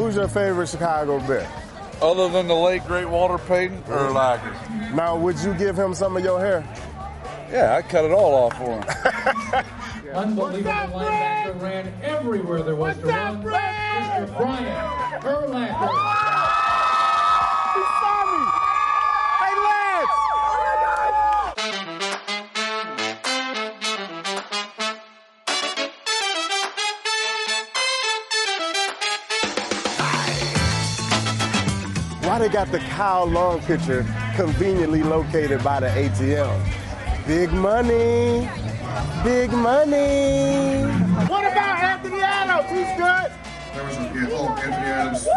Who's your favorite Chicago Bear? Other than the late, great Walter Payton, Urlacher. Now, would you give him some of your hair? Yeah, I cut it all off for him. Unbelievable linebacker, ran everywhere there was to run. Mr. Brian Urlacher. He saw me. Hey, Lance. Why they got the Kyle Long picture conveniently located by the ATM? Big money. Big money. What about Anthony Adams? He's good. There was Anthony Adams.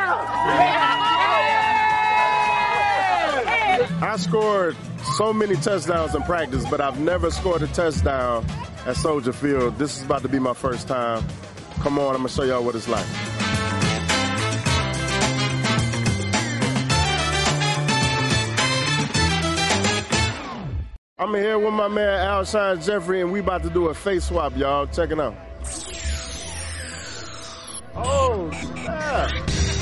I scored so many touchdowns in practice, but I've never scored a touchdown at Soldier Field. This is about to be my first time. Come on, I'm going to show y'all what it's like. I'm here with my man Alshon Jeffrey, and we about to do a face swap, y'all. Check it out. Oh, snap.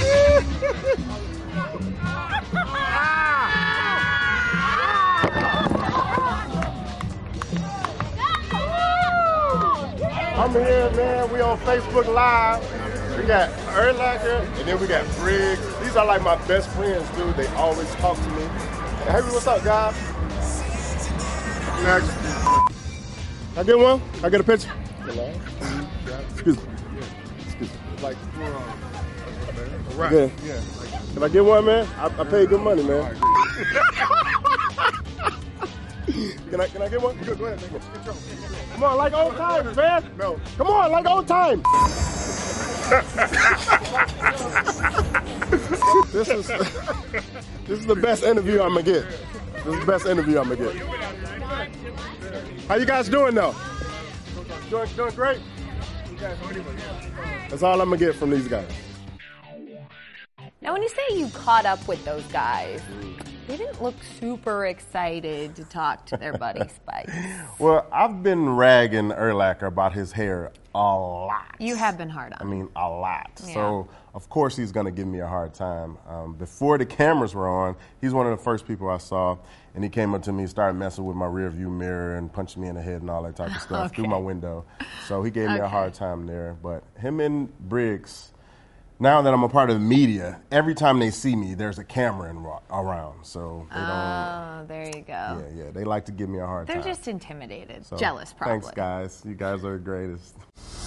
I'm here, man. We on Facebook Live. We got Urlacher, and then we got Briggs. These are like my best friends, dude. They always talk to me. Hey, what's up, guys? Next. I get one? I get a picture? Excuse me. Excuse me. Like for Right. Yeah. Can I get one, man? I pay good money, man. Can I get one? Go ahead, man. Come on, like old times, man. No. Come on, like old times. This is the best interview I'm gonna get. This is the best interview I'm gonna get. How you guys doing though? Doing great? That's all I'm gonna get from these guys. Now, when you say you caught up with those guys, they didn't look super excited to talk to their buddy Spike. Well, I've been ragging Urlacher about his hair a lot. You have been hard on him. I mean, a lot. Yeah. So, of course, he's going to give me a hard time. Before the cameras were on, he's one of the first people I saw, and he came up to me, started messing with my rear view mirror and punching me in the head and all that type of stuff through my window. So he gave me a hard time there. But him and Briggs, now that I'm a part of the media, every time they see me, there's a camera around. So they don't. Oh, there you go. Yeah, they like to give me a hard time. They're just intimidated, So, jealous probably. Thanks, guys. You guys are the greatest.